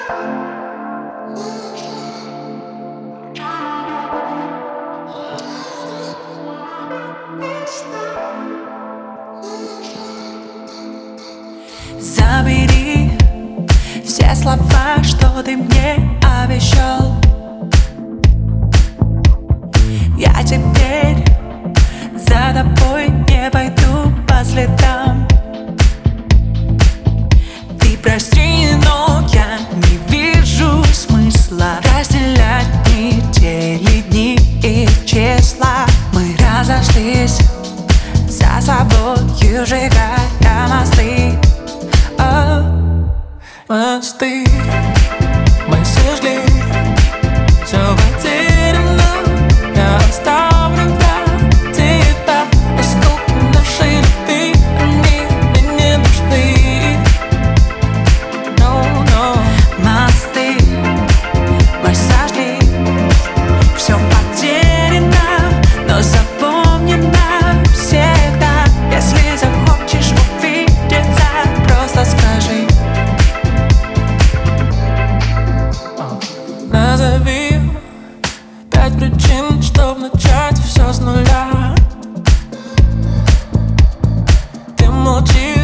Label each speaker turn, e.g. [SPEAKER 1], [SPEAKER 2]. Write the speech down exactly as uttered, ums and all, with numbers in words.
[SPEAKER 1] Забери все слова, что ты мне обещал. Я теперь за тобой не пойду по следам. Ты прости, но я не вижу смысла разделять недели, дни и числа. Мы разошлись, за собою сжигая мосты. Мосты, мы сожгли, все потеряно. Я оставлю для тебя осколки нашей любви. Они мне не нужны. No, no. Мосты мы сожгли, все потеряно, но запомни навсегда. Если захочешь увидеться, просто скажи. Назови пять причин, чтоб начать все с нуля. Ты молчишь.